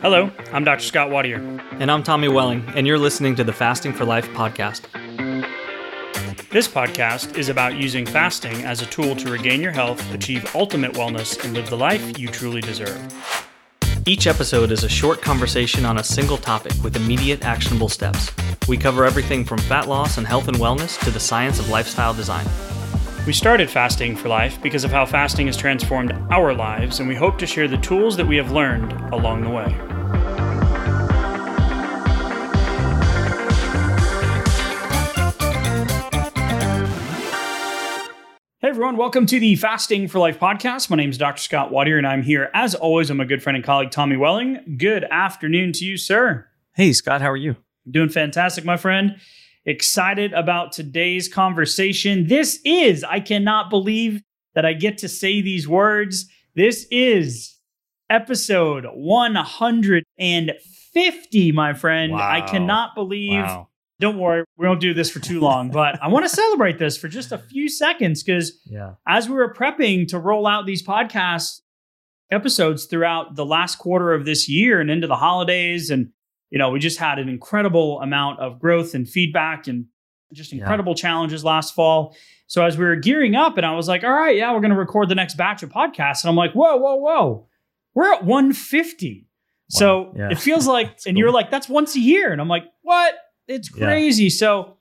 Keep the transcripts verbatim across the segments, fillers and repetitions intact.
Hello, I'm Doctor Scott Watier. And I'm Tommy Welling, and you're listening to the Fasting for Life podcast. This podcast is about using fasting as a tool to regain your health, achieve ultimate wellness, and live the life you truly deserve. Each episode is a short conversation on a single topic with immediate actionable steps. We cover everything from fat loss and health and wellness to the science of lifestyle design. We started Fasting for Life because of how fasting has transformed our lives, and we hope to share the tools that we have learned along the way. Hey everyone, welcome to the Fasting for Life podcast. My name is Doctor Scott Watier, and I'm here, as always, with my good friend and colleague, Tommy Welling. Good afternoon to you, sir. Hey, Scott, how are you? Doing fantastic, my friend. Excited about today's conversation. This is, I cannot believe that I get to say these words. This is episode one hundred fifty, my friend. Wow. I cannot believe. Wow. Don't worry, we won't do this for too long, but I want to celebrate this for just a few seconds because Yeah. as we were prepping to roll out these podcast episodes throughout the last quarter of this year and into the holidays, and you know, we just had an incredible amount of growth and feedback and just incredible yeah. challenges last fall. So as we were gearing up, and I was like, all right, yeah, we're going to record the next batch of podcasts. And I'm like, whoa, whoa, whoa, we're at one hundred fifty. Wow. So yeah. it feels like, and cool. You're like, that's once a year. And I'm like, what? It's crazy. Yeah. So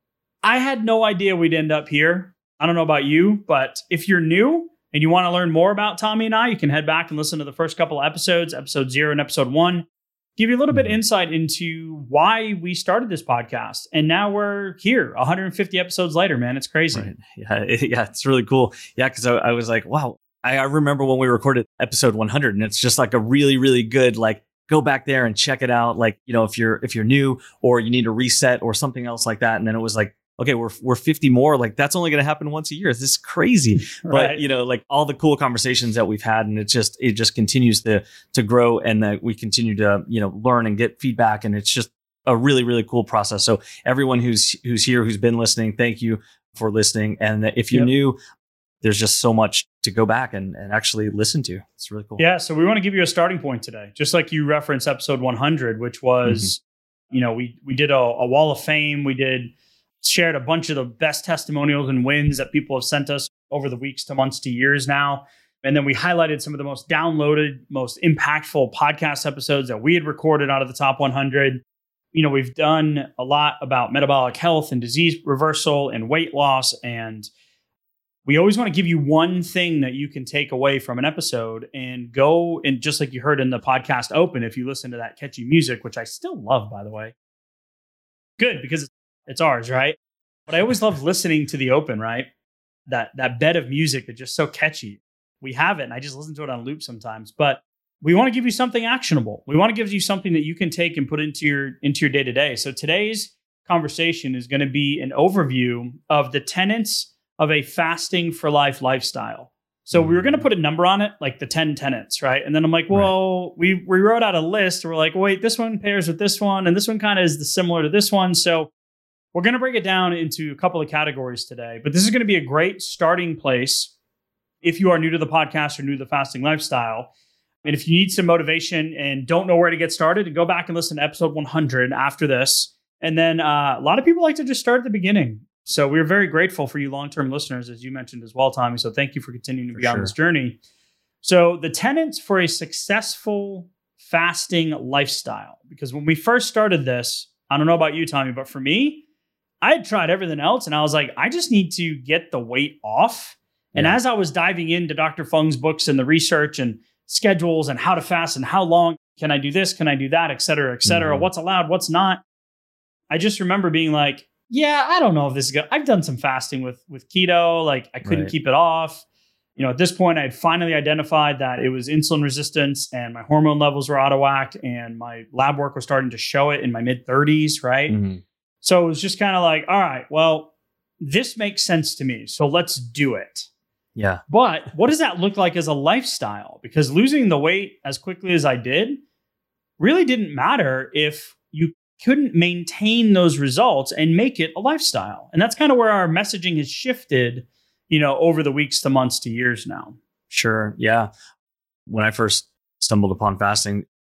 I had no idea we'd end up here. I don't know about you, but if you're new and you want to learn more about Tommy and I, you can head back and listen to the first couple of episodes, episode zero and episode one. Give you a little mm-hmm. bit of insight into why we started this podcast. And now we're here one hundred fifty episodes later, man. It's crazy. Right. Yeah, it, yeah, it's really cool. Yeah, because I, I was like, wow, I, I remember when we recorded episode one hundred, and it's just like a really, really good, like, go back there and check it out. Like, you know, if you're if you're new or you need a reset or something else like that. And then it was like, okay, we're we're fifty more. Like, that's only going to happen once a year. This is crazy. Right. But, you know, like all the cool conversations that we've had, and it just it just continues to to grow, and that we continue to, you know, learn and get feedback. And it's just a really, really cool process. So everyone who's who's here, who's been listening, thank you for listening. And if you're yep. new, there's just so much to go back and, and actually listen to. It's really cool. Yeah. So we want to give you a starting point today, just like you referenced episode one hundred, which was, mm-hmm. you know, we, we did a, a wall of fame. We did shared a bunch of the best testimonials and wins that people have sent us over the weeks to months to years now. And then we highlighted some of the most downloaded, most impactful podcast episodes that we had recorded out of the top one hundred. You know, we've done a lot about metabolic health and disease reversal and weight loss, and we always want to give you one thing that you can take away from an episode and go, and just like you heard in the podcast open, if you listen to that catchy music, which I still love, by the way. Good, because it's ours, right? But I always love listening to the open, right? That that bed of music that's just so catchy. We have it, and I just listen to it on loop sometimes. But we want to give you something actionable. We want to give you something that you can take and put into your into your day-to-day. So today's conversation is going to be an overview of the tenets of a fasting for life lifestyle. So mm-hmm. we were going to put a number on it, like the ten tenets, right? And then I'm like, well, right. we we wrote out a list. We're like, wait, this one pairs with this one, and this one kind of is the similar to this one. So we're going to break it down into a couple of categories today. But this is going to be a great starting place if you are new to the podcast or new to the fasting lifestyle. And if you need some motivation and don't know where to get started, go back and listen to episode one hundred after this. And then uh, a lot of people like to just start at the beginning. So we're very grateful for you long-term listeners, as you mentioned as well, Tommy. So thank you for continuing to for be on sure. this journey. So the tenets for a successful fasting lifestyle, because when we first started this, I don't know about you, Tommy, but for me, I had tried everything else. And I was like, I just need to get the weight off. And yeah. as I was diving into Doctor Fung's books and the research and schedules and how to fast and how long can I do this, can I do that, et cetera, et cetera, mm-hmm. what's allowed, what's not. I just remember being like, yeah, I don't know if this is good. I've done some fasting with, with keto. Like I couldn't right. keep it off. You know, at this point, I had finally identified that it was insulin resistance and my hormone levels were out of whack and my lab work was starting to show it in my mid thirties, right? Mm-hmm. So it was just kind of like, all right, well, this makes sense to me. So let's do it. Yeah. But what does that look like as a lifestyle? Because losing the weight as quickly as I did really didn't matter if you couldn't maintain those results and make it a lifestyle. And that's kind of where our messaging has shifted, you know, over the weeks to months to years now. Sure. Yeah. When I first stumbled upon fasting,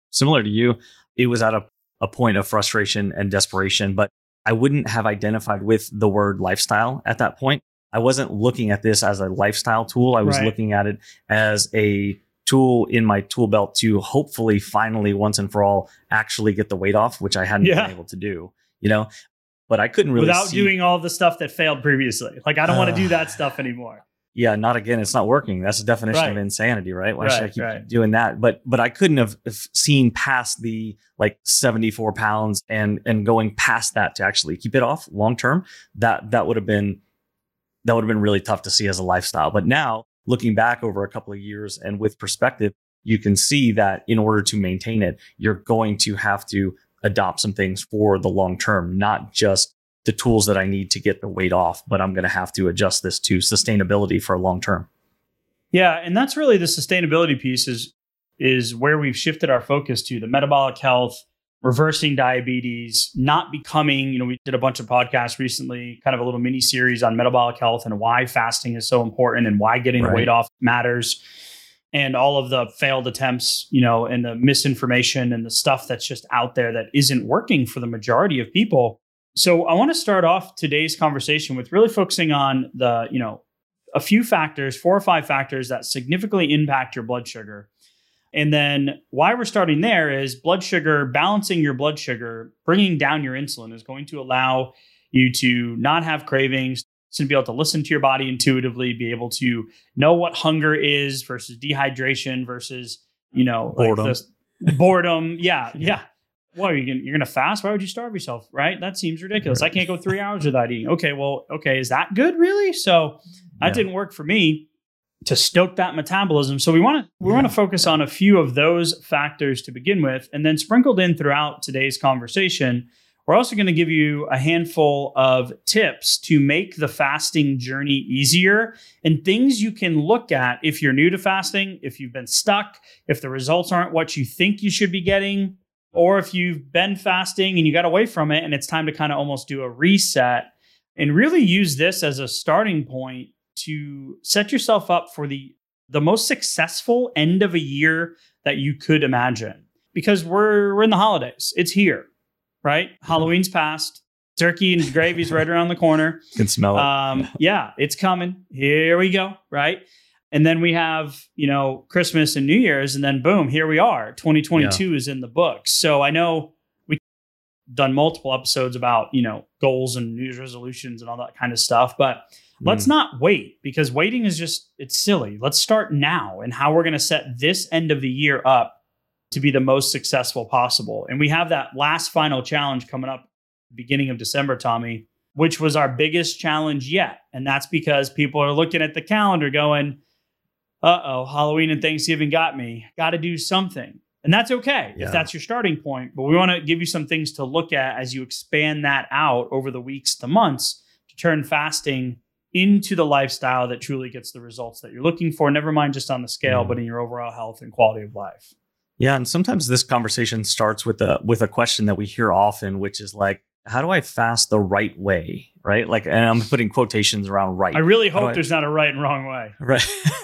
similar to you, it was at a, a point of frustration and desperation, but I wouldn't have identified with the word lifestyle at that point. I wasn't looking at this as a lifestyle tool. I was Right. looking at it as a tool in my tool belt to hopefully finally once and for all actually get the weight off, which I hadn't Yeah. been able to do, you know, but I couldn't really Without see, doing all the stuff that failed previously. Like, I don't want to do Uh, that stuff anymore. yeah, not again. It's not working. That's the definition of Right. insanity, right? Why should I Right, keep right. doing that? But but I couldn't have have seen past the like seventy-four pounds and and going past that to actually keep it off long term. That that would have been that would have been really tough to see as a lifestyle. But now looking back over a couple of years and with perspective, you can see that in order to maintain it, you're going to have to adopt some things for the long term, not just the tools that I need to get the weight off, but I'm going to have to adjust this to sustainability for long term. Yeah, and that's really the sustainability piece is is where we've shifted our focus to the metabolic health, reversing diabetes, not becoming, you know, we did a bunch of podcasts recently, kind of a little mini series on metabolic health and why fasting is so important and why getting Right. the weight off matters. And all of the failed attempts, you know, and the misinformation and the stuff that's just out there that isn't working for the majority of people. So I want to start off today's conversation with really focusing on the, you know, a few factors, four or five factors that significantly impact your blood sugar. And then why we're starting there is blood sugar, balancing your blood sugar, bringing down your insulin is going to allow you to not have cravings, to be able to listen to your body intuitively, be able to know what hunger is versus dehydration versus, you know, Boredom. like this boredom. Yeah. Yeah. Well, you're gonna, you're gonna fast. Why would you starve yourself? Right? That seems ridiculous. I can't go three hours without eating. Okay. Well, okay. Is that good? Really? So that Yeah. didn't work for me to stoke that metabolism. So we want to we want to focus on a few of those factors to begin with, and then sprinkled in throughout today's conversation, we're also going to give you a handful of tips to make the fasting journey easier and things you can look at if you're new to fasting, if you've been stuck, if the results aren't what you think you should be getting, or if you've been fasting and you got away from it and it's time to kind of almost do a reset and really use this as a starting point to set yourself up for the the most successful end of a year that you could imagine. Because we're we're in the holidays. It's here, right? Halloween's passed. Turkey and gravy's right around the corner. You can smell it. Um, yeah, it's coming. Here we go, right? And then we have, you know, Christmas and New Year's, and then boom, here we are. twenty twenty-two is in the books. So I know we've done multiple episodes about, you know, goals and New Year's resolutions and all that kind of stuff, but let's not wait, because waiting is just, it's silly. Let's start now and how we're going to set this end of the year up to be the most successful possible. And we have that last final challenge coming up beginning of December, Tommy, which was our biggest challenge yet. And that's because people are looking at the calendar going, uh-oh, Halloween and Thanksgiving got me. Got to do something. And that's okay Yeah. if that's your starting point. But we want to give you some things to look at as you expand that out over the weeks to months to turn fasting into the lifestyle that truly gets the results that you're looking for, never mind just on the scale, Mm. but in your overall health and quality of life. Yeah, and sometimes this conversation starts with a with a question that we hear often, which is like, how do I fast the right way? Right? Like, and I'm putting quotations around right. I really How do hope I- there's not a right and wrong way. Right.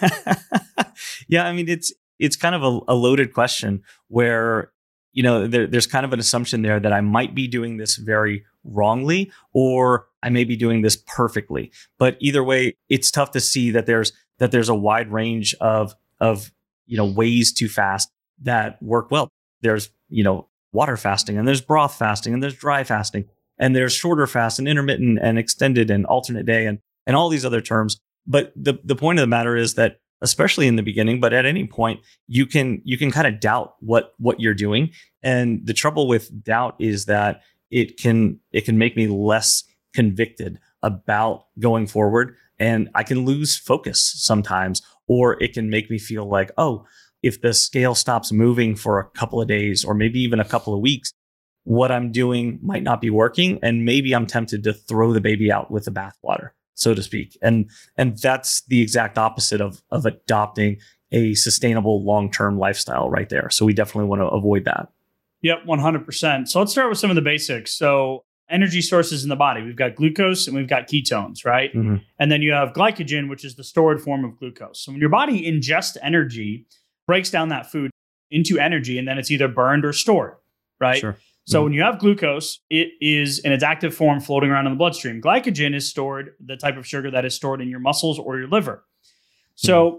Yeah, I mean, it's it's kind of a, a loaded question where, you know, there, there's kind of an assumption there that I might be doing this very wrongly, or I may be doing this perfectly. But either way, it's tough to see that there's that there's a wide range of of you know ways to fast that work well. There's, you know, water fasting, and there's broth fasting, and there's dry fasting, and there's shorter fast and intermittent and extended and alternate day and and all these other terms. But the the point of the matter is that, especially in the beginning, but at any point, you can you can kind of doubt what what you're doing. And the trouble with doubt is that it can it can make me less convicted about going forward, and I can lose focus sometimes, or it can make me feel like, oh, if the scale stops moving for a couple of days or maybe even a couple of weeks, what I'm doing might not be working, and maybe I'm tempted to throw the baby out with the bathwater, so to speak. And and that's the exact opposite of of adopting a sustainable long-term lifestyle right there. So we definitely want to avoid that. Yep, one hundred percent. So let's start with some of the basics. So energy sources in the body. We've got glucose and we've got ketones, right? Mhm. And then you have glycogen, which is the stored form of glucose. So when your body ingests energy, breaks down that food, into energy, and then it's either burned or stored, right? Sure. So Mhm. when you have glucose, it is in its active form floating around in the bloodstream. Glycogen is stored, the type of sugar that is stored in your muscles or your liver. So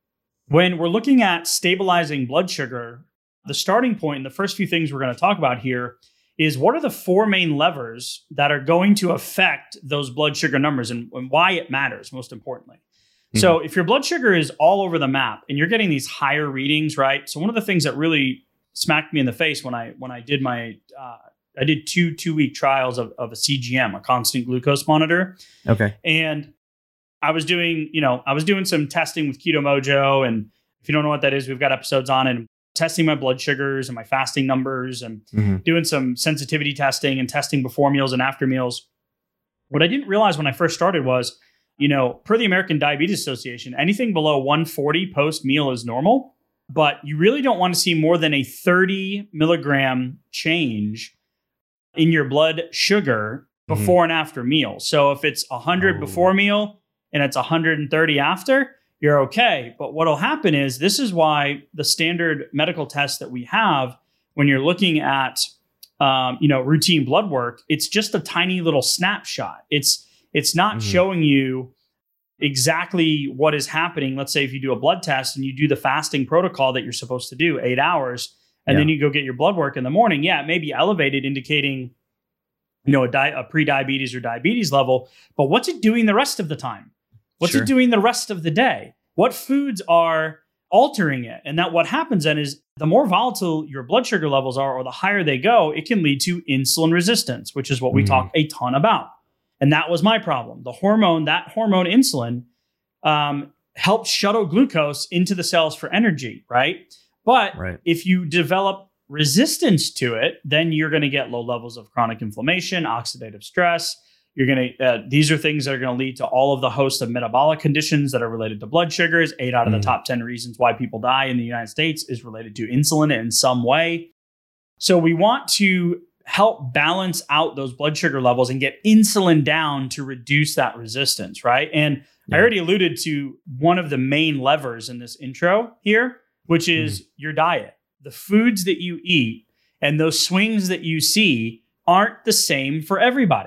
when we're looking at stabilizing blood sugar, the starting point and the first few things we're going to talk about here is what are the four main levers that are going to affect those blood sugar numbers and, and why it matters, most importantly. Mm-hmm. So if your blood sugar is all over the map and you're getting these higher readings, right? So one of the things that really smacked me in the face when I when I did my uh, I did two two week trials of, of a C G M, a constant glucose monitor. Okay. And I was doing, you know, I was doing some testing with Keto Mojo, and if you don't know what that is, we've got episodes on it. Testing my blood sugars and my fasting numbers, and mm-hmm. doing some sensitivity testing and testing before meals and after meals. What I didn't realize when I first started was, you know, per the American Diabetes Association, anything below one forty post meal is normal, but you really don't want to see more than a thirty milligram change in your blood sugar before mm-hmm. and after meal. So if it's one hundred oh. before meal and it's one hundred thirty after, you're okay. But what'll happen is, this is why the standard medical tests that we have, when you're looking at, um, you know, routine blood work, it's just a tiny little snapshot. It's, it's not mm-hmm. showing you exactly what is happening. Let's say if you do a blood test and you do the fasting protocol that you're supposed to do, eight hours, and yeah. then you go get your blood work in the morning. Yeah, it may be elevated, indicating, you know, a, di- a pre-diabetes or diabetes level, but what's it doing the rest of the time? What's sure. it doing the rest of the day? What foods are altering it? And that what happens then is, the more volatile your blood sugar levels are, or the higher they go, it can lead to insulin resistance, which is what we mm. talk a ton about. And that was my problem. The hormone, that hormone insulin, um, helps shuttle glucose into the cells for energy, right? But right. if you develop resistance to it, then you're going to get low levels of chronic inflammation, oxidative stress. You're going to, uh, these are things that are going to lead to all of the host of metabolic conditions that are related to blood sugars. Eight out of mm. the top ten reasons why people die in the United States is related to insulin in some way. So we want to help balance out those blood sugar levels and get insulin down to reduce that resistance, right? And yeah. I already alluded to one of the main levers in this intro here, which is mm. your diet. The foods that you eat and those swings that you see aren't the same for everybody.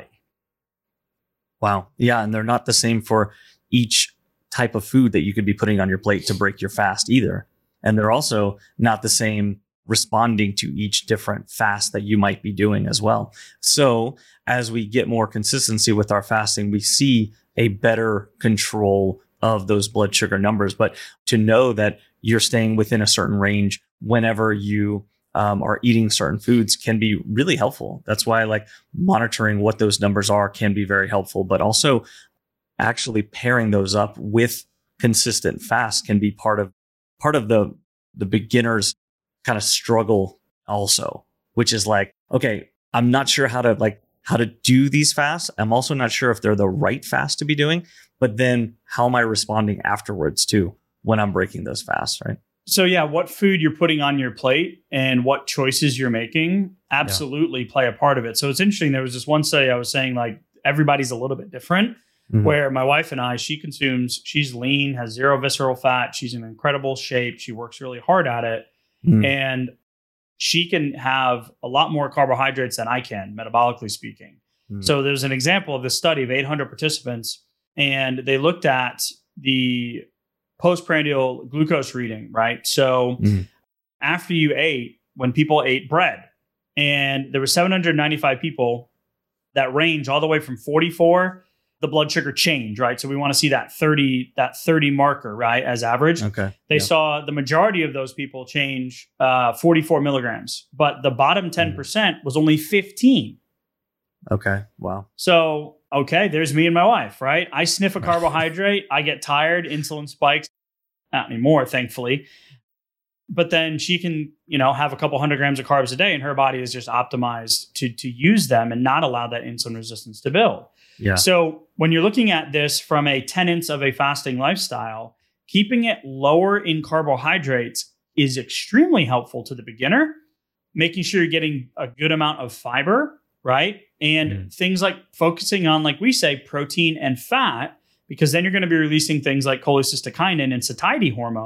Wow. Yeah. And they're not the same for each type of food that you could be putting on your plate to break your fast either. And they're also not the same responding to each different fast that you might be doing as well. So as we get more consistency with our fasting, we see a better control of those blood sugar numbers. But to know that you're staying within a certain range whenever you Um, or eating certain foods can be really helpful. That's why like monitoring what those numbers are can be very helpful, but also actually pairing those up with consistent fast can be part of part of the the beginner's kind of struggle also, which is like, okay, I'm not sure how to like how to do these fasts. I'm also not sure if they're the right fast to be doing, but then how am I responding afterwards too when I'm breaking those fasts, right? So yeah, what food you're putting on your plate and what choices you're making absolutely yeah. play a part of it. So it's interesting. There was this one study I was saying, like, everybody's a little bit different, mm-hmm. where my wife and I, she consumes, she's lean, has zero visceral fat. She's in incredible shape. She works really hard at it. Mm-hmm. And she can have a lot more carbohydrates than I can, metabolically speaking. Mm-hmm. So there's an example of this study of eight hundred participants, and they looked at the postprandial glucose reading, right? So mm-hmm. after you ate, when people ate bread, and there were seven hundred ninety-five people that range all the way from forty-four, the blood sugar change, right? So we want to see that thirty, that thirty marker, right, as average. Okay. They yep. saw the majority of those people change uh, forty-four milligrams, but the bottom ten percent mm-hmm. was only fifteen. Okay. Wow. So, okay, there's me and my wife, right? I sniff a carbohydrate. I get tired. Insulin spikes. Not anymore, thankfully. But then she can, you know, have a couple hundred grams of carbs a day, and her body is just optimized to, to use them and not allow that insulin resistance to build. Yeah. So when you're looking at this from a tenets of a fasting lifestyle, keeping it lower in carbohydrates is extremely helpful to the beginner, making sure you're getting a good amount of fiber, right? And mm. things like focusing on, like we say, protein and fat, because then you're going to be releasing things like cholecystokinin and satiety hormones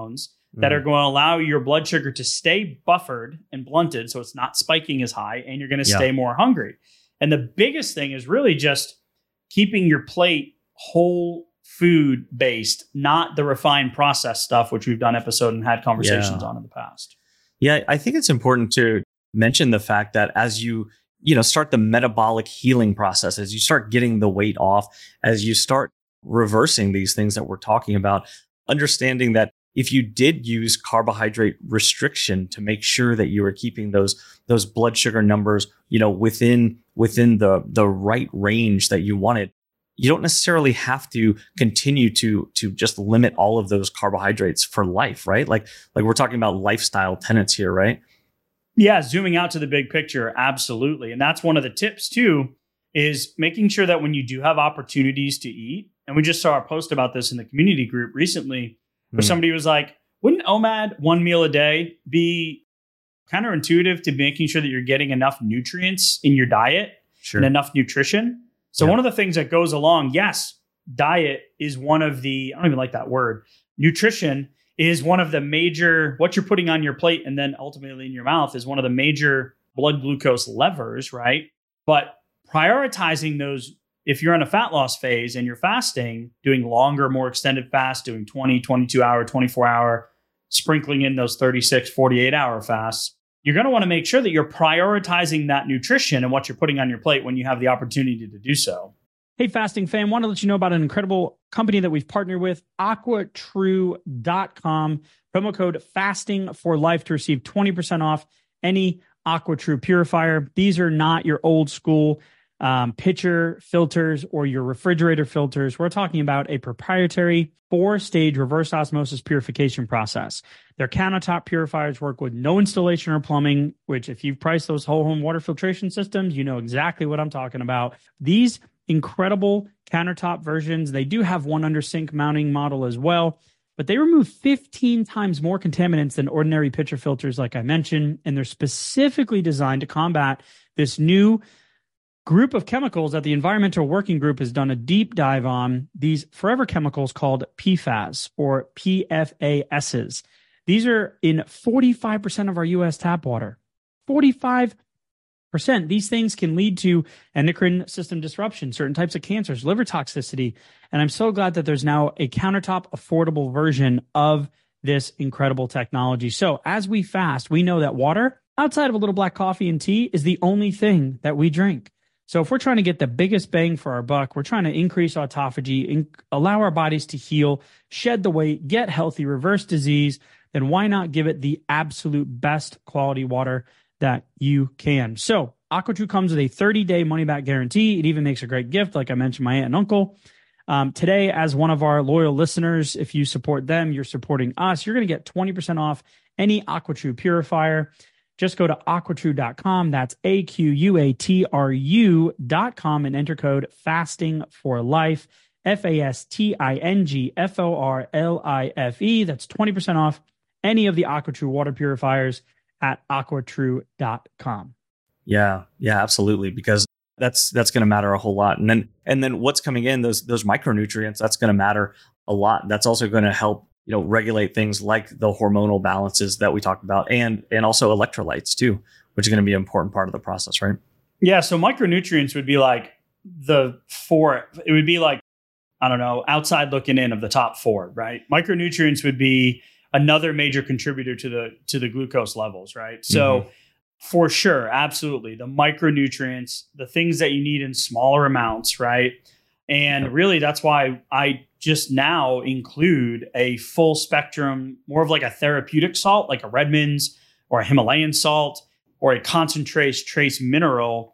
that are going to allow your blood sugar to stay buffered and blunted so it's not spiking as high, and you're going to Yeah. stay more hungry. And the biggest thing is really just keeping your plate whole food based, not the refined processed stuff, which we've done episode and had conversations Yeah. on in the past. Yeah, I think it's important to mention the fact that as you, you know, start the metabolic healing process, as you start getting the weight off, as you start reversing these things that we're talking about, understanding that if you did use carbohydrate restriction to make sure that you were keeping those those blood sugar numbers, you know, within within the the right range that you wanted, you don't necessarily have to continue to to just limit all of those carbohydrates for life, right? Like like we're talking about lifestyle tenets here, right? Yeah, zooming out to the big picture, absolutely. And that's one of the tips too, is making sure that when you do have opportunities to eat, and we just saw a post about this in the community group recently, where Mm. somebody was like, wouldn't O M A D one meal a day be counterintuitive to making sure that you're getting enough nutrients in your diet Sure. and enough nutrition? So Yeah. one of the things that goes along, yes, diet is one of the, I don't even like that word. Nutrition is one of the major, what you're putting on your plate and then ultimately in your mouth is one of the major blood glucose levers, right? But prioritizing those, if you're in a fat loss phase and you're fasting, doing longer, more extended fast, doing twenty, twenty-two hour, twenty-four hour, sprinkling in those thirty-six, forty-eight hour fasts, you're going to want to make sure that you're prioritizing that nutrition and what you're putting on your plate when you have the opportunity to do so. Hey, fasting fam, want to let you know about an incredible company that we've partnered with, aqua true dot com. Promo code fasting for life to receive twenty percent off any AquaTrue purifier. These are not your old school um, pitcher filters or your refrigerator filters. We're talking about a proprietary four-stage reverse osmosis purification process. Their countertop purifiers work with no installation or plumbing, which if you've priced those whole home water filtration systems, you know exactly what I'm talking about. These incredible countertop versions, they do have one under sink mounting model as well, but they remove fifteen times more contaminants than ordinary pitcher filters, like I mentioned, and they're specifically designed to combat this new group of chemicals that the Environmental Working Group has done a deep dive on, these forever chemicals called P FAS or P F A Ss. These are in forty-five percent of our U S tap water. forty-five percent. These things can lead to endocrine system disruption, certain types of cancers, liver toxicity. And I'm so glad that there's now a countertop affordable version of this incredible technology. So as we fast, we know that water, outside of a little black coffee and tea, is the only thing that we drink. So if we're trying to get the biggest bang for our buck, we're trying to increase autophagy, in, allow our bodies to heal, shed the weight, get healthy, reverse disease, then why not give it the absolute best quality water that you can? So AquaTrue comes with a thirty-day money-back guarantee. It even makes a great gift, like I mentioned, my aunt and uncle. Um, today, as one of our loyal listeners, if you support them, you're supporting us. You're going to get twenty percent off any AquaTrue purifier. Just go to aqua true dot com. That's A Q U A T R U dot com and enter code fasting for life. F A S T I N G F O R L I F E. That's twenty percent off any of the AquaTrue water purifiers at aqua true dot com. Yeah, yeah, absolutely. Because that's that's going to matter a whole lot. And then and then what's coming in, those those micronutrients, that's going to matter a lot. That's also going to help, you know, regulate things like the hormonal balances that we talked about, and and also electrolytes too, which is going to be an important part of the process, right? Yeah. So micronutrients would be like the four, it would be like, I don't know, outside looking in of the top four, right? Micronutrients would be another major contributor to the to the glucose levels, right? So Mm-hmm. for sure, absolutely. The micronutrients, the things that you need in smaller amounts, right? And Yep. really that's why I just now include a full spectrum, more of like a therapeutic salt, like a Redmond's or a Himalayan salt or a concentrate trace mineral,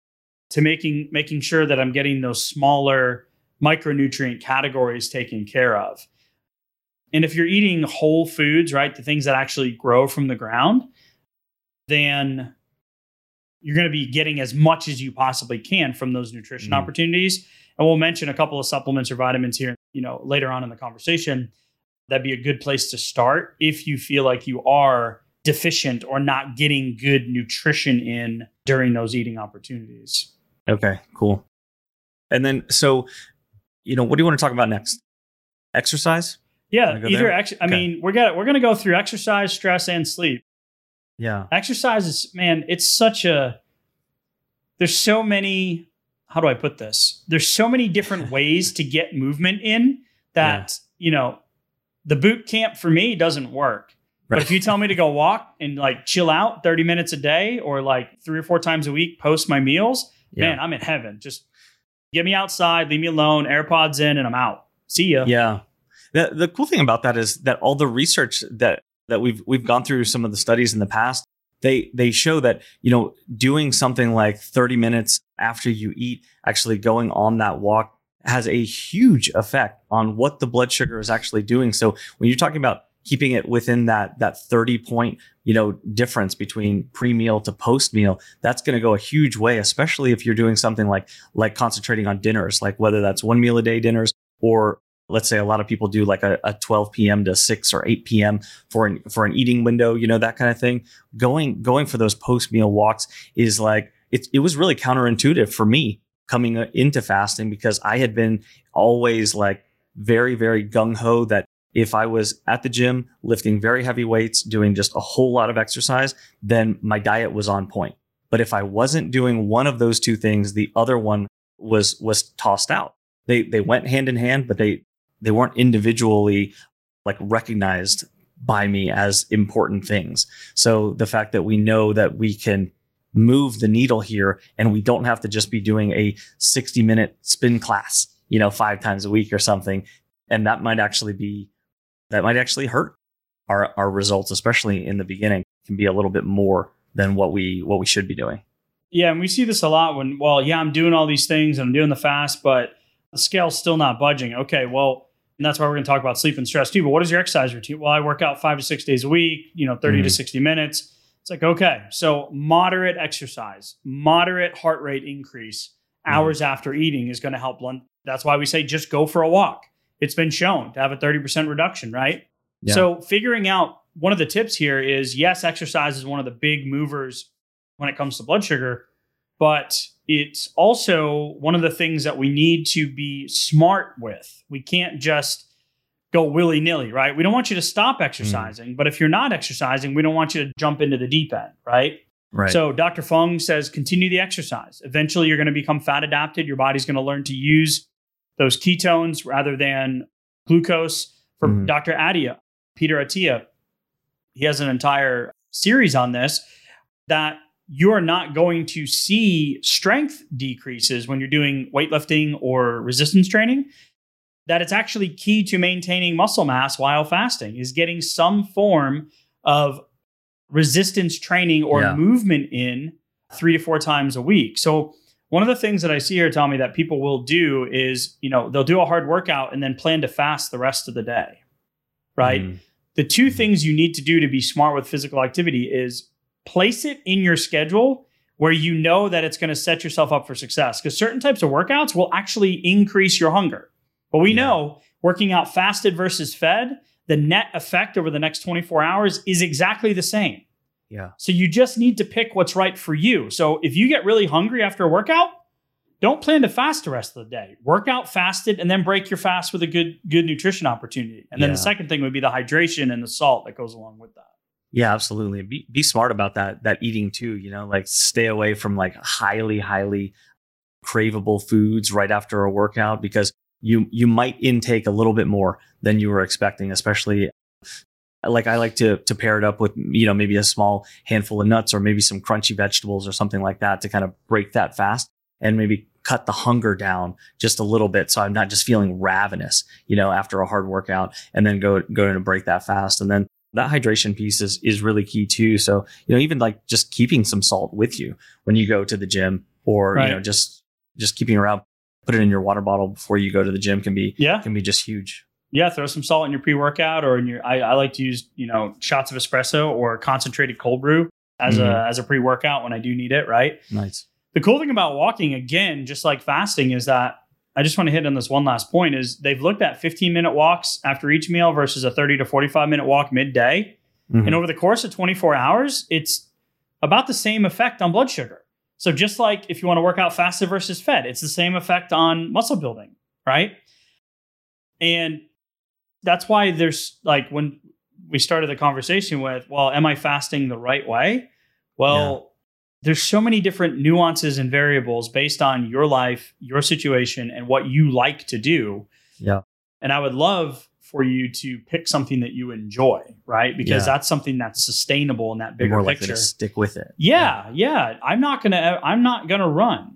to making making sure that I'm getting those smaller micronutrient categories taken care of. And if you're eating whole foods, right, the things that actually grow from the ground, then you're going to be getting as much as you possibly can from those nutrition Mm. opportunities. And we'll mention a couple of supplements or vitamins here, you know, later on in the conversation. That'd be a good place to start if you feel like you are deficient or not getting good nutrition in during those eating opportunities. Okay, cool. And then, so, you know, what do you want to talk about next? Exercise? Yeah, go either there? ex- I Okay. mean, we're gonna we're gonna go through exercise, stress, and sleep. Yeah. Exercise is, man, it's such a, there's so many, how do I put this? There's so many different ways to get movement in that, you know, the boot camp for me doesn't work. But Right. if you tell me to go walk and like chill out thirty minutes a day or like three or four times a week post my meals, Yeah. man, I'm in heaven. Just get me outside, leave me alone, AirPods in, and I'm out. See ya. Yeah. The the cool thing about that is that all the research that that we've we've gone through some of the studies in the past, they they show that, you know, doing something like thirty minutes after you eat, actually going on that walk has a huge effect on what the blood sugar is actually doing. So when you're talking about keeping it within that that thirty point, you know, difference between pre-meal to post-meal, that's going to go a huge way, especially if you're doing something like like concentrating on dinners, like whether that's one meal a day dinners, or let's say a lot of people do like a, a twelve p.m. to six or eight p.m. for an for an eating window, you know, that kind of thing. Going going for those post-meal walks is like, it, it was really counterintuitive for me coming into fasting, because I had been always like very, very gung-ho that if I was at the gym lifting very heavy weights, doing just a whole lot of exercise, then my diet was on point. But if I wasn't doing one of those two things, the other one was was tossed out. They they went hand in hand, but they they weren't individually like recognized by me as important things. So the fact that we know that we can move the needle here, and we don't have to just be doing a sixty minute spin class, you know, five times a week or something. And that might actually be, that might actually hurt our, our results, especially in the beginning, can be a little bit more than what we, what we should be doing. Yeah, and we see this a lot when, well, yeah, I'm doing all these things and I'm doing the fast, but the scale's still not budging. Okay, well, and that's why we're going to talk about sleep and stress too. But what is your exercise routine? Well, I work out five to six days a week, you know, thirty Mhm. to sixty minutes. It's like, okay, so moderate exercise, moderate heart rate increase hours after eating is going to help blunt. That's why we say just go for a walk. It's been shown to have a thirty percent reduction, right? Yeah. So figuring out, one of the tips here is, yes, exercise is one of the big movers when it comes to blood sugar, but it's also one of the things that we need to be smart with. We can't just go willy-nilly, right? We don't want you to stop exercising, mm. but if you're not exercising, we don't want you to jump into the deep end, right? Right. So Doctor Fung says, continue the exercise. Eventually, you're going to become fat adapted. Your body's going to learn to use those ketones rather than glucose. For mm. Doctor Attia, Peter Attia, he has an entire series on this, that you're not going to see strength decreases when you're doing weightlifting or resistance training. That it's actually key to maintaining muscle mass while fasting is getting some form of resistance training or yeah. movement in three to four times a week. So one of the things that I see here, Tommy, that people will do is, you know, they'll do a hard workout and then plan to fast the rest of the day, right? Mm. The two mm. things you need to do to be smart with physical activity is place it in your schedule where you know that it's going to set yourself up for success, because certain types of workouts will actually increase your hunger. But we yeah. know working out fasted versus fed, the net effect over the next twenty-four hours is exactly the same. Yeah. So you just need to pick what's right for you. So if you get really hungry after a workout, don't plan to fast the rest of the day. Work out fasted and then break your fast with a good good nutrition opportunity. And then yeah. the second thing would be the hydration and the salt that goes along with that. Yeah, absolutely. Be be smart about that that eating too, you know, like stay away from like highly highly craveable foods right after a workout, because you you might intake a little bit more than you were expecting, especially like I like to to pair it up with, you know, maybe a small handful of nuts or maybe some crunchy vegetables or something like that to kind of break that fast and maybe cut the hunger down just a little bit, so I'm not just feeling ravenous, you know, after a hard workout, and then go go in and break that fast. And then that hydration piece is is really key too. So, you know, even like just keeping some salt with you when you go to the gym, or right. you know, just just keeping around. Put it in your water bottle before you go to the gym can be yeah. can be just huge. Yeah, throw some salt in your pre-workout, or in your. I, I like to use, you know, shots of espresso or concentrated cold brew as mm-hmm. a as a pre-workout when I do need it. Right. Nice. The cool thing about walking, again, just like fasting, is that I just want to hit on this one last point. Is they've looked at fifteen minute walks after each meal versus a thirty to forty-five minute walk midday, mm-hmm. and over the course of twenty-four hours, it's about the same effect on blood sugar. So just like if you want to work out fasted versus fed, it's the same effect on muscle building, right? And that's why there's like when we started the conversation with, well, am I fasting the right way? Well, yeah. There's so many different nuances and variables based on your life, your situation, and what you like to do. Yeah. And I would love for you to pick something that you enjoy, right? Because yeah. that's something that's sustainable in that bigger You're more picture. Likely to stick with it. Yeah, yeah. I'm not gonna. I'm not gonna run.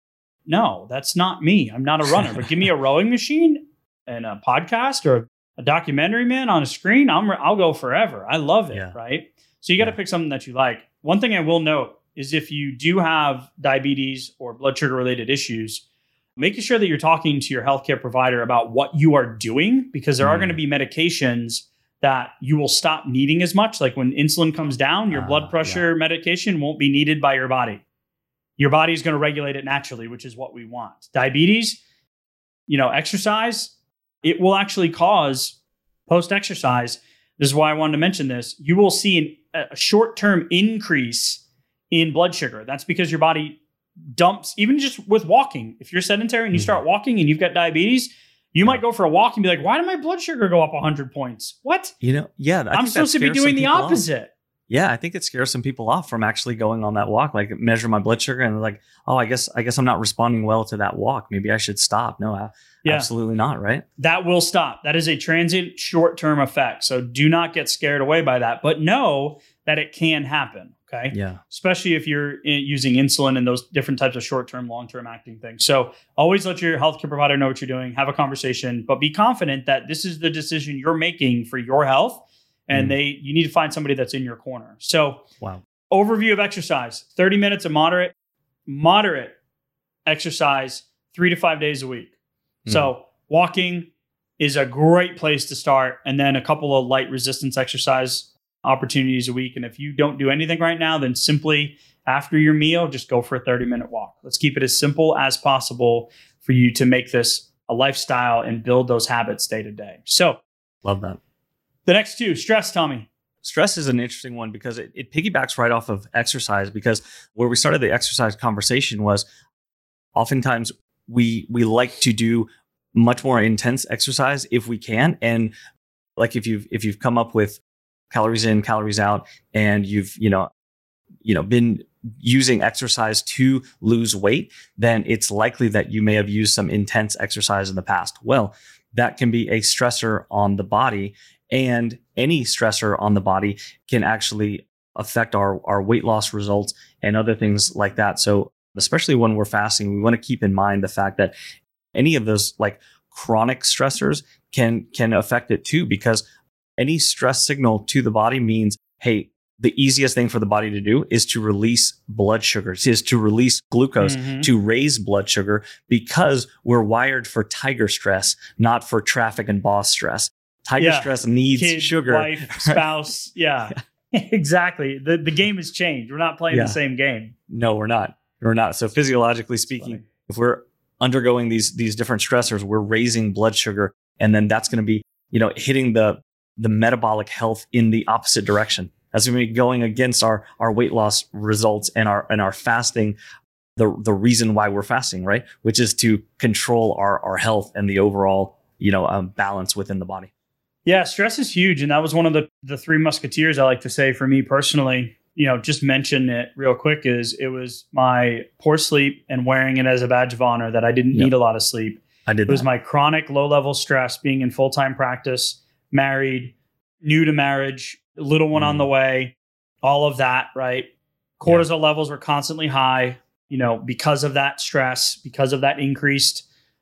No, that's not me. I'm not a runner. But give me a rowing machine and a podcast or a documentary, man, on a screen. I'm. I'll go forever. I love it. Yeah. Right. So you got to yeah. pick something that you like. One thing I will note is if you do have diabetes or blood sugar related issues, making sure that you're talking to your healthcare provider about what you are doing, because there mm. are going to be medications that you will stop needing as much. Like when insulin comes down, your uh, blood pressure yeah. medication won't be needed by your body. Your body is going to regulate it naturally, which is what we want. Diabetes, you know, exercise, it will actually cause post-exercise. This is why I wanted to mention this. You will see an, a short-term increase in blood sugar. That's because your body dumps, even just with walking. If you're sedentary and you start walking and you've got diabetes, you might go for a walk and be like, why did my blood sugar go up one hundred points? What? You know, yeah. I I'm supposed to be doing the opposite. Off. Yeah, I think it scares some people off from actually going on that walk, like measure my blood sugar and like, oh, I guess I guess I'm not responding well to that walk. Maybe I should stop. No, I, yeah. absolutely not, right? That will stop. That is a transient short-term effect. So do not get scared away by that, but know that it can happen. Okay. Yeah. Especially if you're using insulin and those different types of short-term, long-term acting things. So always let your healthcare provider know what you're doing, have a conversation, but be confident that this is the decision you're making for your health. And mm. they, you need to find somebody that's in your corner. So wow. Overview of exercise, thirty minutes of moderate, moderate exercise, three to five days a week. Mm. So walking is a great place to start. And then a couple of light resistance exercise opportunities a week. And if you don't do anything right now, then simply after your meal, just go for a thirty minute walk. Let's keep it as simple as possible for you to make this a lifestyle and build those habits day to day. So love that. The next two, stress, Tommy. Stress is an interesting one because it, it piggybacks right off of exercise, because where we started the exercise conversation was oftentimes we we like to do much more intense exercise if we can. And like if you've if you've come up with calories in, calories out, and you've, you know, you know, been using exercise to lose weight, then it's likely that you may have used some intense exercise in the past. Well, that can be a stressor on the body, and any stressor on the body can actually affect our, our weight loss results and other things like that. So especially when we're fasting, we want to keep in mind the fact that any of those like chronic stressors can, can affect it too, because any stress signal to the body means, hey, the easiest thing for the body to do is to release blood sugars, is to release glucose, mm-hmm. to raise blood sugar, because we're wired for tiger stress, not for traffic and boss stress. Tiger yeah. stress needs Kid, sugar. Wife, spouse. Yeah, exactly. The the game has changed. We're not playing yeah. the same game. No, we're not. We're not. So physiologically speaking, if we're undergoing these these different stressors, we're raising blood sugar, and then that's going to be, you know, hitting the the metabolic health in the opposite direction. That's going to be going against our our weight loss results and our and our fasting. The the reason why we're fasting, right, which is to control our our health and the overall, you know, um, balance within the body. Yeah, stress is huge. And that was one of the, the three musketeers I like to say for me personally. You know, just mention it real quick is it was my poor sleep and wearing it as a badge of honor that I didn't yep. need a lot of sleep. I did. It was that. my chronic low level stress, being in full-time practice, married, new to marriage, little one mm. on the way, all of that, right? Cortisol yeah. levels were constantly high, you know, because of that stress, because of that increased,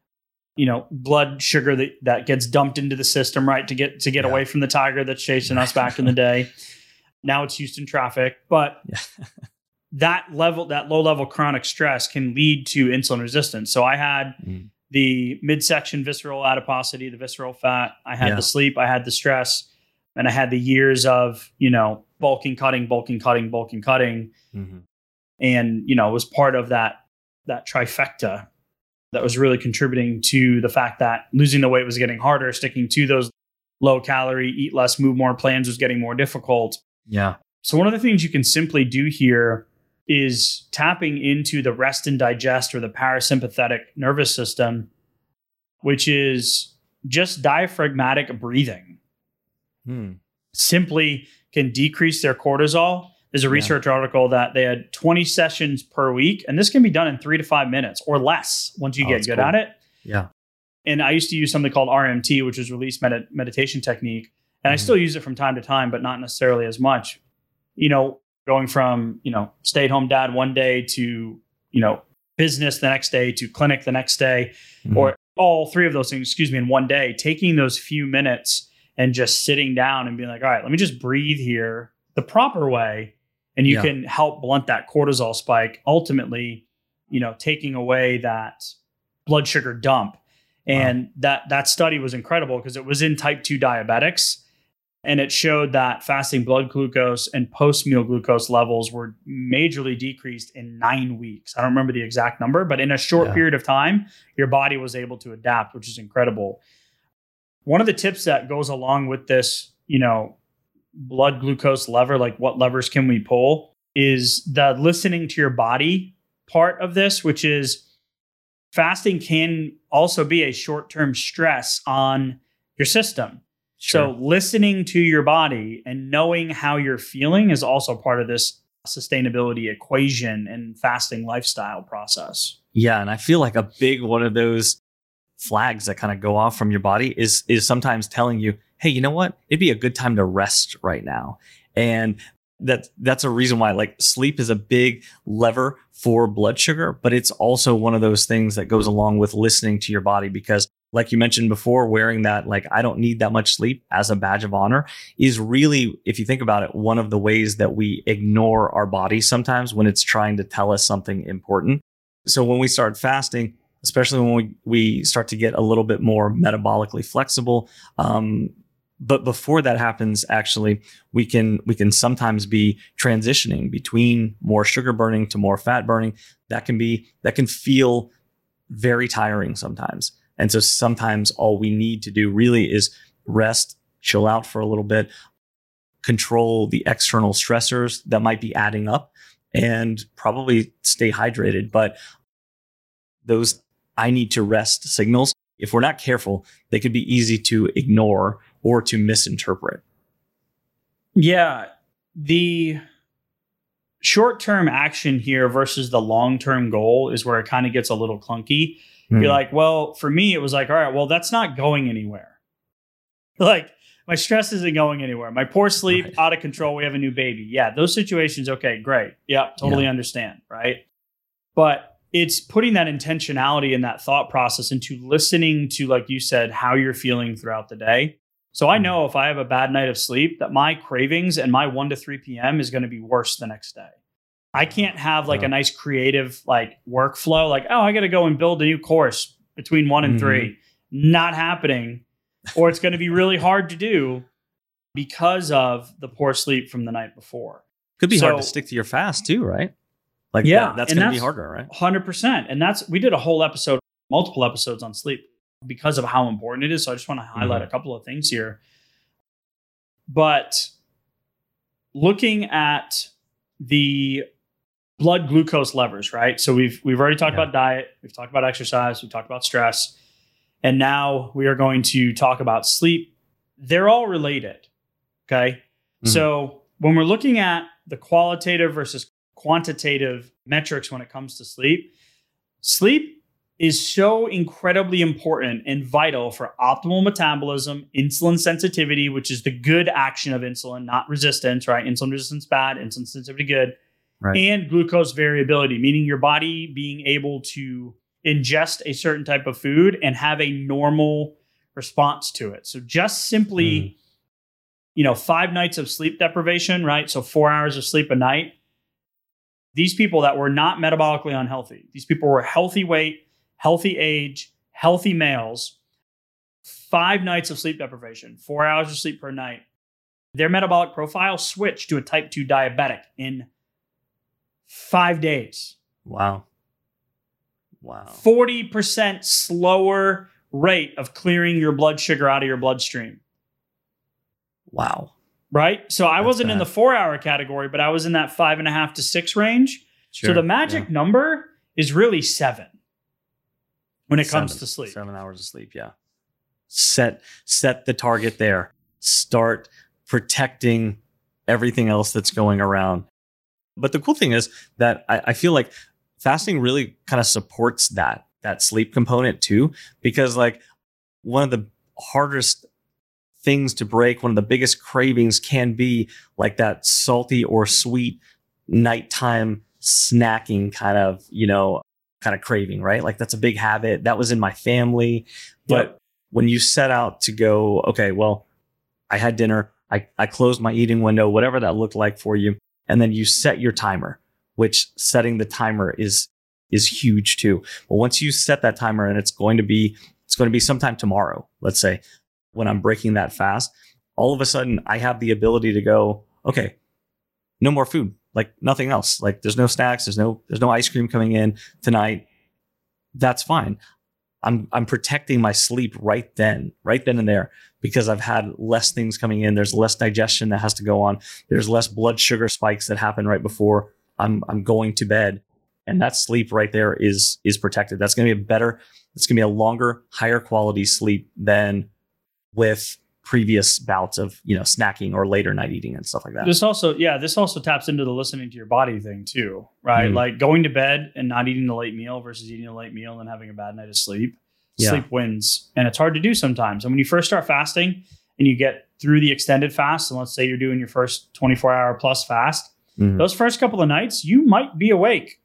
you know, blood sugar that, that gets dumped into the system, right? To get, to get yeah. away from the tiger that's chasing us back in the day. Now it's Houston traffic, but yeah. that level, that low level chronic stress can lead to insulin resistance. So I had mm. the midsection visceral adiposity, the visceral fat. I had yeah. the sleep, I had the stress, and I had the years of, you know, bulking, cutting, bulking, cutting, bulking, cutting. Mm-hmm. And, you know, it was part of that, that trifecta that was really contributing to the fact that losing the weight was getting harder, sticking to those low calorie, eat less, move more plans was getting more difficult. Yeah. So one of the things you can simply do here is tapping into the rest and digest, or the parasympathetic nervous system, which is just diaphragmatic breathing Hmm. simply can decrease their cortisol. There's a research yeah. article that they had twenty sessions per week, and this can be done in three to five minutes or less once you oh, get good cool. at it. Yeah. And I used to use something called R M T, which is release med- meditation technique. And mm-hmm. I still use it from time to time, but not necessarily as much. You know, going from, you know, stay-at-home dad one day to, you know, business the next day to clinic the next day, mm-hmm. or all three of those things, excuse me, in one day, taking those few minutes and just sitting down and being like, all right, let me just breathe here the proper way. And you yeah. can help blunt that cortisol spike, ultimately, you know, taking away that blood sugar dump. And wow. that that study was incredible because it was in type two diabetics. And it showed that fasting blood glucose and post-meal glucose levels were majorly decreased in nine weeks. I don't remember the exact number, but in a short yeah. period of time, your body was able to adapt, which is incredible. One of the tips that goes along with this, you know, blood glucose lever, like what levers can we pull, is the listening to your body part of this, which is fasting can also be a short-term stress on your system. Sure. So listening to your body and knowing how you're feeling is also part of this sustainability equation and fasting lifestyle process. Yeah. And I feel like a big one of those flags that kind of go off from your body is is sometimes telling you, hey, you know what? It'd be a good time to rest right now. And that that's a reason why like sleep is a big lever for blood sugar, but it's also one of those things that goes along with listening to your body, because like you mentioned before, wearing that, like, I don't need that much sleep as a badge of honor is really, if you think about it, one of the ways that we ignore our body sometimes when it's trying to tell us something important. So when we start fasting, especially when we, we start to get a little bit more metabolically flexible, um, but before that happens, actually, we can we can sometimes be transitioning between more sugar burning to more fat burning. That can be that can feel very tiring sometimes. And so sometimes all we need to do really is rest, chill out for a little bit, control the external stressors that might be adding up, and probably stay hydrated. But those I need to rest signals, if we're not careful, they could be easy to ignore or to misinterpret. Yeah. The short-term action here versus the long-term goal is where it kind of gets a little clunky. Mm. You're like, well, for me, it was like, all right, well, that's not going anywhere. Like, my stress isn't going anywhere. My poor sleep, right. out of control. We have a new baby. Yeah, those situations, okay, great. Yeah, totally yeah. understand, right? But it's putting that intentionality and that thought process into listening to, like you said, how you're feeling throughout the day. So I know if I have a bad night of sleep, that my cravings and my one to three p.m. is going to be worse the next day. I can't have like yeah. a nice creative like workflow, like, oh, I got to go and build a new course between one and mm-hmm. three. Not happening. Or it's going to be really hard to do because of the poor sleep from the night before. Could be so, hard to stick to your fast too, right? Like, yeah, that, that's going to be harder, right? one hundred percent. And that's, we did a whole episode, multiple episodes on sleep because of how important it is. So I just want to highlight mm-hmm. a couple of things here. But looking at the blood glucose levers, right? So we've we've already talked yeah. about diet, we've talked about exercise, we've talked about stress, and now we are going to talk about sleep. They're all related, okay? Mm-hmm. So when we're looking at the qualitative versus quantitative metrics when it comes to sleep, sleep is so incredibly important and vital for optimal metabolism, insulin sensitivity, which is the good action of insulin, not resistance, right? Insulin resistance bad, insulin sensitivity good. Right. And glucose variability, meaning your body being able to ingest a certain type of food and have a normal response to it. So just simply, mm. you know, five nights of sleep deprivation, right? So four hours of sleep a night. These people that were not metabolically unhealthy, these people were healthy weight, healthy age, healthy males, five nights of sleep deprivation, four hours of sleep per night. Their metabolic profile switched to a type two diabetic in five days. Wow. Wow. forty percent slower rate of clearing your blood sugar out of your bloodstream. Wow. Right? So I That's wasn't bad. in the four hour category, but I was in that five and a half to six range. Sure. So the magic yeah. number is really seven when it seven, comes to sleep. Seven hours of sleep. Yeah. set set the target there. Start protecting everything else that's going around. But the cool thing is that I, I feel like fasting really kind of supports that that sleep component too, because like one of the hardest things to break, one of the biggest cravings can be like that salty or sweet nighttime snacking kind of, you know, kind of craving, right? Like that's a big habit. That was in my family. But yep. when you set out to go, okay, well, I had dinner, I, I closed my eating window, whatever that looked like for you. And then you set your timer, which setting the timer is, is huge too. Well, once you set that timer and it's going to be, it's going to be sometime tomorrow, let's say, when I'm breaking that fast, all of a sudden I have the ability to go, okay, no more food, like nothing else. Like there's no snacks, there's no, there's no ice cream coming in tonight. That's fine. I'm, I'm protecting my sleep right then, right then and there, because I've had less things coming in. There's less digestion that has to go on. There's less blood sugar spikes that happen right before I'm, I'm going to bed. And that sleep right there is, is protected. That's going to be a better, it's going to be a longer, higher quality sleep than with previous bouts of, you know, snacking or later night eating and stuff like that. This also, yeah, this also taps into the listening to your body thing too, right? Mm. Like going to bed and not eating the late meal versus eating a late meal and having a bad night of sleep. Yeah. Sleep wins. And it's hard to do sometimes. And when you first start fasting and you get through the extended fast, and let's say you're doing your first twenty-four hour plus fast, mm. those first couple of nights, you might be awake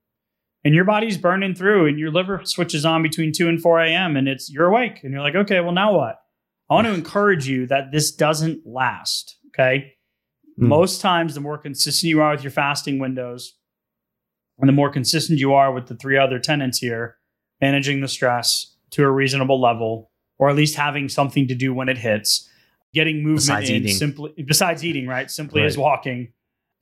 and your body's burning through and your liver switches on between two and four a.m. and it's, you're awake and you're like, okay, well now what? I want to encourage you that this doesn't last, okay? Mm. Most times, the more consistent you are with your fasting windows and the more consistent you are with the three other tenets here, managing the stress to a reasonable level, or at least having something to do when it hits, getting movement besides in, eating. simply besides eating, right? Simply right. as walking.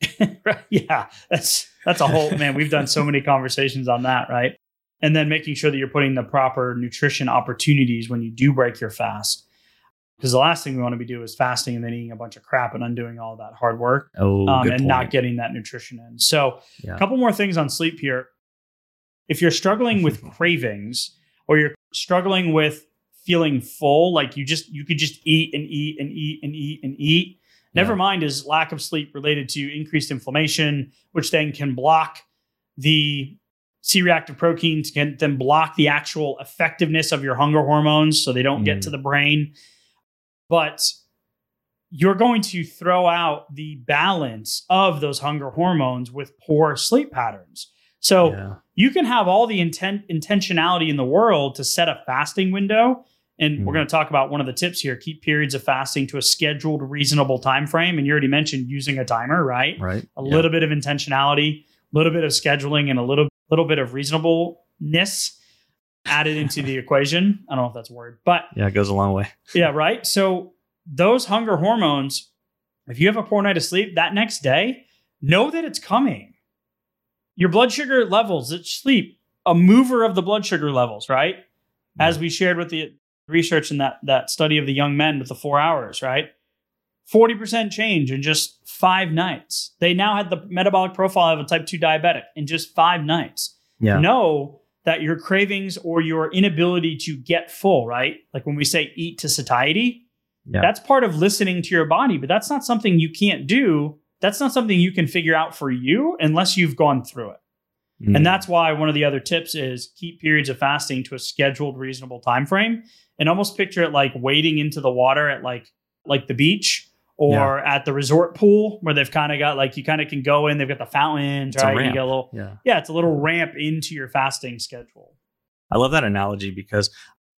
yeah, that's that's a whole, man, we've done so many conversations on that, right? And then making sure that you're putting the proper nutrition opportunities when you do break your fast. Because the last thing we want to be doing is fasting and then eating a bunch of crap and undoing all that hard work oh, um, good and point. not getting that nutrition in. So yeah. a couple more things on sleep here. If you're struggling with cravings or you're struggling with feeling full, like you just you could just eat and eat and eat and eat and eat, yeah. never mind is lack of sleep related to increased inflammation, which then can block the C-reactive proteins, can then block the actual effectiveness of your hunger hormones so they don't mm. get to the brain. But you're going to throw out the balance of those hunger hormones with poor sleep patterns. So yeah. you can have all the intent intentionality in the world to set a fasting window. And mm. we're going to talk about one of the tips here, keep periods of fasting to a scheduled, reasonable time frame. And you already mentioned using a timer, right? Right. A yeah. little bit of intentionality, a little bit of scheduling, and a little, little bit of reasonableness added into the equation. I don't know if that's a word, but yeah, it goes a long way. Yeah, right. So those hunger hormones, if you have a poor night of sleep, that next day, know that it's coming. Your blood sugar levels, it's sleep, a mover of the blood sugar levels, right? Yeah. As we shared with the research in that, that study of the young men with the four hours, right? forty percent change in just five nights. They now had the metabolic profile of a type two diabetic in just five nights. Yeah. Know that your cravings or your inability to get full, right? Like when we say eat to satiety, yeah. that's part of listening to your body, but that's not something you can't do. That's not something you can figure out for you unless you've gone through it. Mm. And that's why one of the other tips is keep periods of fasting to a scheduled, reasonable time frame, and almost picture it like wading into the water at like, like the beach or yeah. at the resort pool where they've kind of got like, you kind of can go in, they've got the fountains, it's right? A ramp. You get a little, yeah. yeah, it's a little ramp into your fasting schedule. I love that analogy because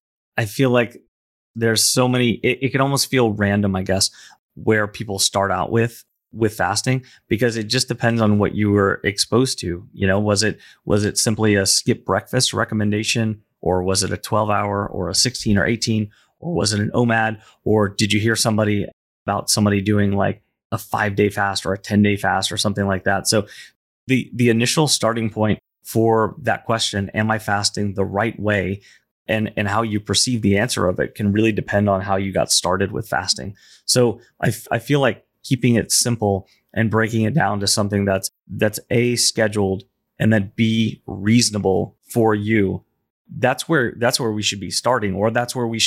I feel like there's so many, it, it can almost feel random, I guess, where people start out with, with fasting, because it just depends on what you were exposed to. You know, was it, was it simply a skip breakfast recommendation, or was it a twelve hour or a sixteen or eighteen, or was it an O M A D, or did you hear somebody about somebody doing like a five day fast or a ten day fast or something like that? So the, the initial starting point for that question, am I fasting the right way? And, and how you perceive the answer of it can really depend on how you got started with fasting. So I, f- I feel like keeping it simple and breaking it down to something that's, that's A, scheduled, and then B, reasonable for you. That's where, that's where we should be starting, or that's where we should be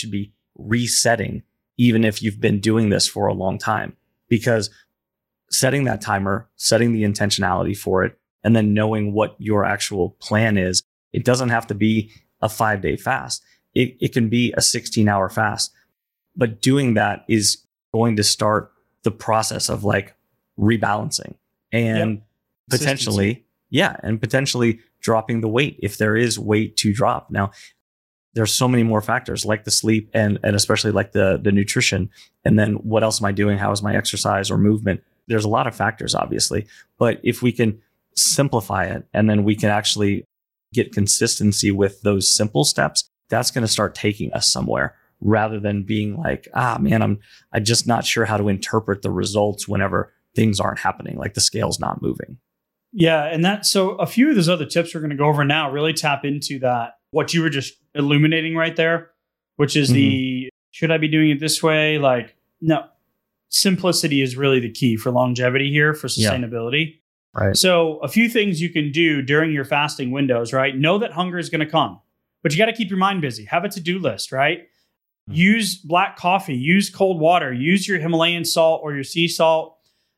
resetting, even if you've been doing this for a long time, because setting that timer, setting the intentionality for it, and then knowing what your actual plan is, it doesn't have to be a five day fast. It, it can be a sixteen hour fast, but doing that is going to start the process of like rebalancing and yep. potentially, yeah, and potentially dropping the weight if there is weight to drop. Now, there's so many more factors like the sleep and, and especially like the, the nutrition. And then what else am I doing? How is my exercise or movement? There's a lot of factors, obviously, but if we can simplify it and then we can actually get consistency with those simple steps, that's going to start taking us somewhere rather than being like, ah, man, I'm, I'm just not sure how to interpret the results whenever things aren't happening, like the scale's not moving. Yeah. And that, so a few of those other tips we're going to go over now really tap into that, what you were just illuminating right there, which is mm-hmm. the, should I be doing it this way? Like, no, simplicity is really the key for longevity here, for sustainability. Yeah. Right. So a few things you can do during your fasting windows, right? Know that hunger is going to come, but you got to keep your mind busy. Have a to-do list, right? Mm-hmm. Use black coffee, use cold water, use your Himalayan salt or your sea salt.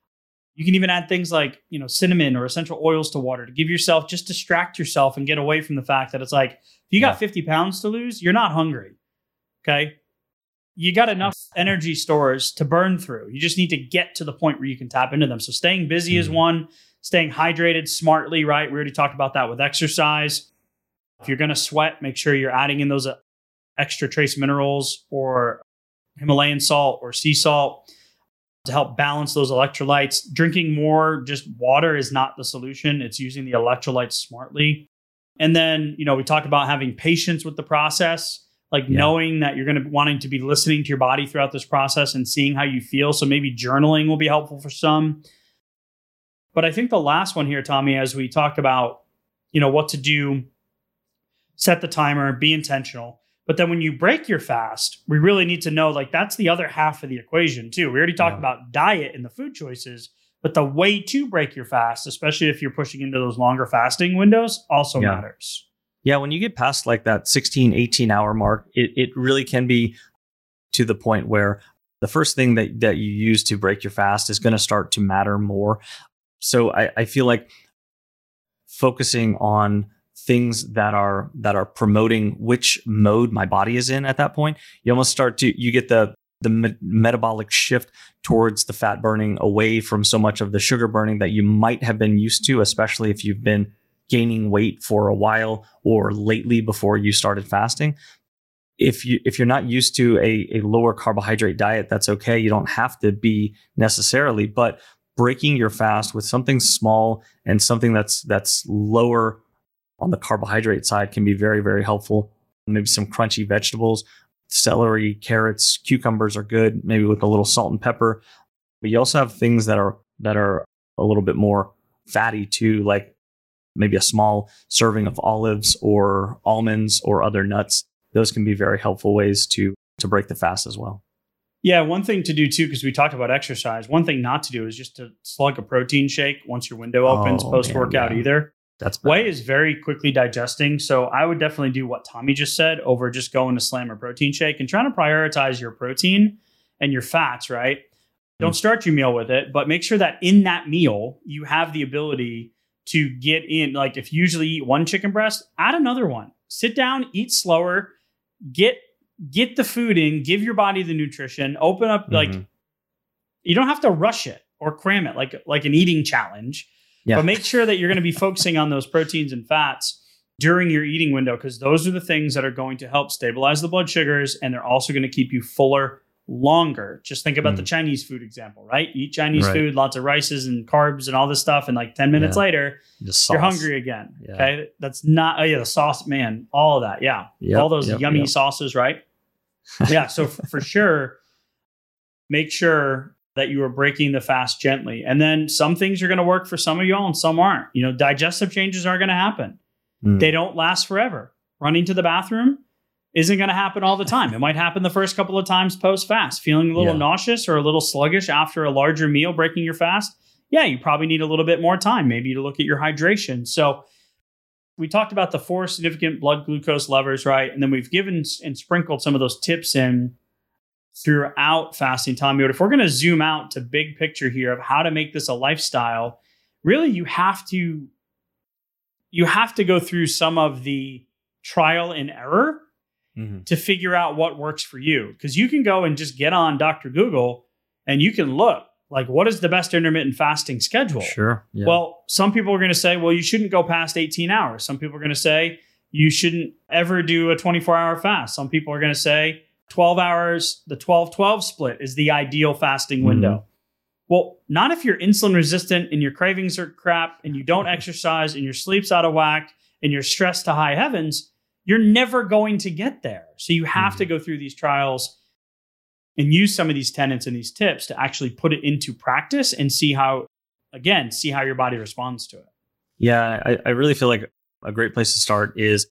You can even add things like, you know, cinnamon or essential oils to water to give yourself, just distract yourself and get away from the fact that it's like, if you got yeah. fifty pounds to lose, you're not hungry. Okay. You got enough energy stores to burn through. You just need to get to the point where you can tap into them. So staying busy mm-hmm. is one, staying hydrated smartly, right? We already talked about that with exercise. If you're going to sweat, make sure you're adding in those extra trace minerals or Himalayan salt or sea salt to help balance those electrolytes. Drinking more just water is not the solution. It's using the electrolytes smartly. And then, you know, we talked about having patience with the process, like yeah. knowing that you're going to be wanting to be listening to your body throughout this process and seeing how you feel. So maybe journaling will be helpful for some. But I think the last one here, Tommy, as we talk about, you know, what to do, set the timer, be intentional. But then when you break your fast, we really need to know, like, that's the other half of the equation too. We already talked yeah. about diet and the food choices, but the way to break your fast, especially if you're pushing into those longer fasting windows, also yeah. matters. Yeah. When you get past like that sixteen, eighteen hour mark, it, it really can be to the point where the first thing that, that you use to break your fast is going to start to matter more. So I, I feel like focusing on things that are that are promoting which mode my body is in at that point, you almost start to you get the the me- metabolic shift towards the fat burning, away from so much of the sugar burning that you might have been used to, especially if you've been gaining weight for a while or lately before you started fasting. If you if you're not used to a, a lower carbohydrate diet, that's okay. You don't have to be necessarily, but breaking your fast with something small and something that's that's lower on the carbohydrate side can be very, very helpful. Maybe some crunchy vegetables, celery, carrots, cucumbers are good, maybe with a little salt and pepper. But you also have things that are that are a little bit more fatty too, like maybe a small serving of olives or almonds or other nuts. Those can be very helpful ways to to break the fast as well. Yeah, one thing to do too, because we talked about exercise, one thing not to do is just to slug a protein shake once your window opens oh, post-workout yeah. either. That's bad. Whey is very quickly digesting. So I would definitely do what Tommy just said over just going to slam a protein shake and trying to prioritize your protein and your fats, right? Mm. Don't start your meal with it, but make sure that in that meal, you have the ability to get in. Like if you usually eat one chicken breast, add another one. Sit down, eat slower, get get the food in, give your body the nutrition, open up. Mm-hmm. Like you don't have to rush it or cram it like, like an eating challenge. Yeah. But make sure that you're going to be focusing on those proteins and fats during your eating window, because those are the things that are going to help stabilize the blood sugars, and they're also going to keep you fuller longer. Just think about mm. the Chinese food example, right? Eat Chinese right. food, lots of rices and carbs and all this stuff, and like ten minutes yeah. later, you're hungry again. Yeah. Okay, that's not. Oh yeah, the sauce, man, all of that. Yeah, yep, all those yep, yummy yep. sauces, right? Yeah. So f- for sure, make sure that you are breaking the fast gently. And then some things are going to work for some of y'all and some aren't. You know, digestive changes are going to happen. Mm. They don't last forever. Running to the bathroom isn't going to happen all the time. It might happen the first couple of times post-fast. Feeling a little yeah. nauseous or a little sluggish after a larger meal breaking your fast. Yeah, you probably need a little bit more time, maybe to look at your hydration. So we talked about the four significant blood glucose levers, right? And then we've given and sprinkled some of those tips in throughout fasting, Tommy. But if we're going to zoom out to big picture here of how to make this a lifestyle, really you have to you have to go through some of the trial and error mm-hmm. to figure out what works for you. Because you can go and just get on Doctor Google and you can look like, what is the best intermittent fasting schedule? Sure. Yeah. Well, some people are going to say, well, you shouldn't go past eighteen hours. Some people are going to say you shouldn't ever do a twenty-four hour fast. Some people are going to say twelve hours, the twelve twelve split is the ideal fasting window. Mm-hmm. Well, not if you're insulin resistant and your cravings are crap and you don't exercise and your sleep's out of whack and you're stressed to high heavens. You're never going to get there. So you have mm-hmm. to go through these trials and use some of these tenets and these tips to actually put it into practice and see how, again, see how your body responds to it. Yeah, I, I really feel like a great place to start is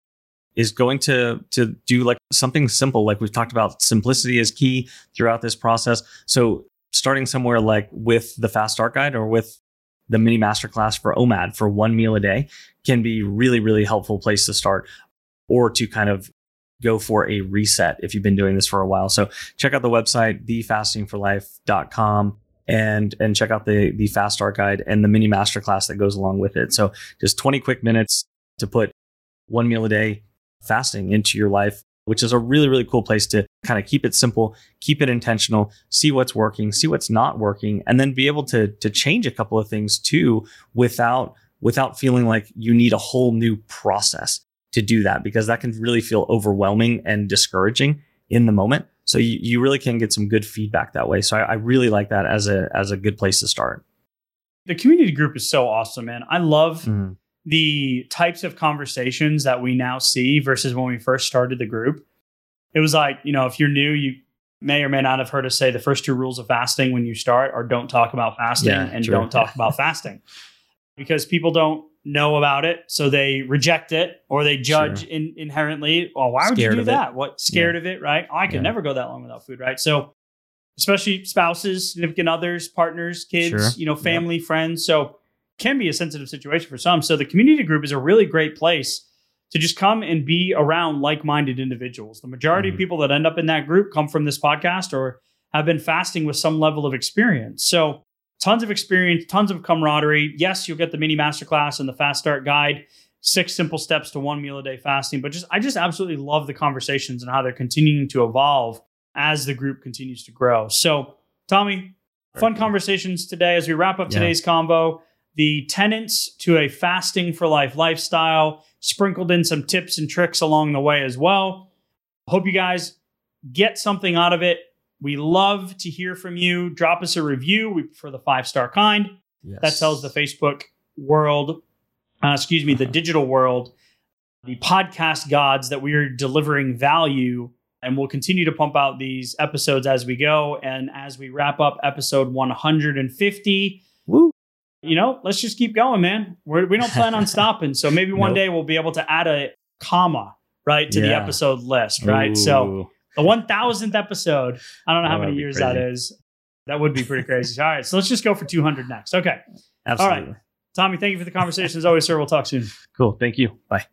is going to to do like something simple. Like we've talked about, simplicity is key throughout this process. So starting somewhere like with the Fast Start Guide or with the mini masterclass for O M A D for one meal a day can be really, really helpful place to start, or to kind of go for a reset if you've been doing this for a while. So check out the website, the fasting for life dot com, and and check out the the Fast Start Guide and the mini masterclass that goes along with it. So just twenty quick minutes to put one meal a day fasting into your life, which is a really, really cool place to kind of keep it simple, keep it intentional, see what's working, see what's not working, and then be able to to change a couple of things too without without feeling like you need a whole new process to do that, because that can really feel overwhelming and discouraging in the moment. So you, you really can get some good feedback that way. So I, I really like that as a as a good place to start. The community group is so awesome, man. I love mm-hmm. the types of conversations that we now see versus when we first started the group. It was like, you know, if you're new, you may or may not have heard us say the first two rules of fasting when you start are don't talk about fasting yeah, and true. don't talk about fasting, because people don't know about it. So they reject it or they judge sure. in, inherently. Well, why would scared you do that? It. What scared yeah. of it, right? Oh, I can yeah. never go that long without food, right? So especially spouses, significant others, partners, kids, sure. you know, family, yeah. friends. So can be a sensitive situation for some. So the community group is a really great place to just come and be around like-minded individuals. The majority mm-hmm. of people that end up in that group come from this podcast or have been fasting with some level of experience. So tons of experience, tons of camaraderie. Yes, you'll get the mini masterclass and the Fast Start Guide, six simple steps to one meal a day fasting. But just I just absolutely love the conversations and how they're continuing to evolve as the group continues to grow. So, Tommy, fun conversations today as we wrap up yeah. today's convo. The tenets to a fasting for life lifestyle, sprinkled in some tips and tricks along the way as well. Hope you guys get something out of it. We love to hear from you. Drop us a review. We prefer the five-star kind. Yes. That tells the Facebook world, uh, excuse me, the digital world, the podcast gods that we are delivering value. And we'll continue to pump out these episodes as we go. And as we wrap up episode one hundred fifty, woo. You know, let's just keep going, man. We're, we don't plan on stopping. So maybe one nope. day we'll be able to add a comma, right, to yeah. the episode list, right? Ooh. So the one thousandth episode, I don't know how oh, many years that is. That would be pretty crazy. All right, so let's just go for two hundred next. Okay. Absolutely. All right. Tommy, thank you for the conversation. As always, sir, we'll talk soon. Cool. Thank you. Bye.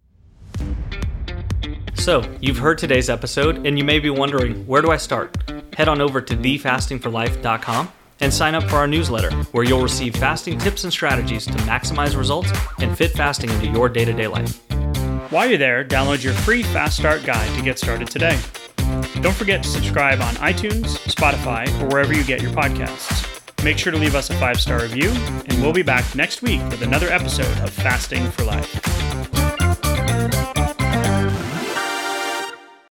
So you've heard today's episode, and you may be wondering, where do I start? Head on over to the fasting for life dot com and sign up for our newsletter, where you'll receive fasting tips and strategies to maximize results and fit fasting into your day-to-day life. While you're there, download your free Fast Start Guide to get started today. Don't forget to subscribe on iTunes, Spotify, or wherever you get your podcasts. Make sure to leave us a five-star review, and we'll be back next week with another episode of Fasting for Life.